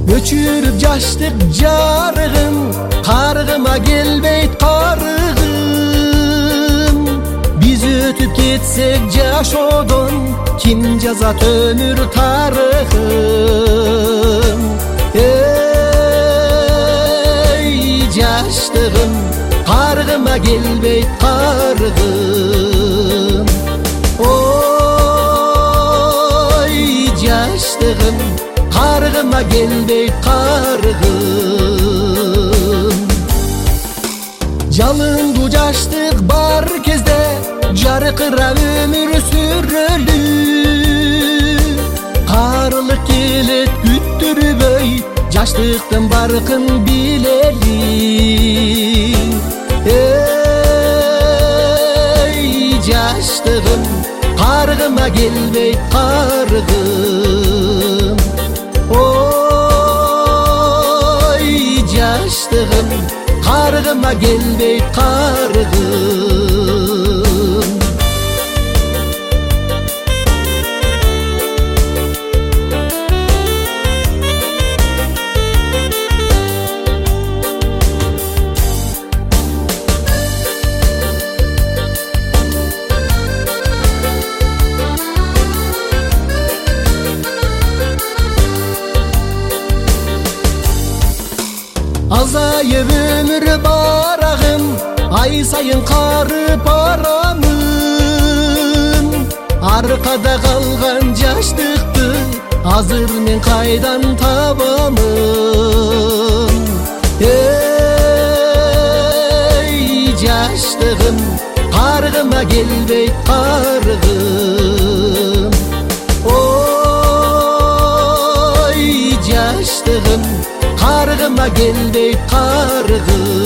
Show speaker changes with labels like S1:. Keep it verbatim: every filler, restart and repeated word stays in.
S1: Өчүрүп жаштык жарыгым, каргыма келбейт карыгым. Биз өтүп кетсек жашоодон, ким жазат өмүр тарыхын? Эй, жаштыгым, каргыма келбейт карыгым. Ой, жаштыгым, каргыма келбейт карыгым. Жалындуу жаштык бар кезде жаркырап өмүр сүрөлү. Карылык келет күттүрбөй, жаштыктын баркын билели. Эй, жаштыгым, каргыма келбейт карыгым. Ой, жаштыгым, каргыма келбейт карыгым. Азайып өмүр барагым, ай сайын карып барамын. Аркада калган жаштыкты азыр мен кайдан табамын? Эй, жаштыгым, каргыма келбейт карыгым. Ой, жаштыгым, каргыма келбейт карыгым.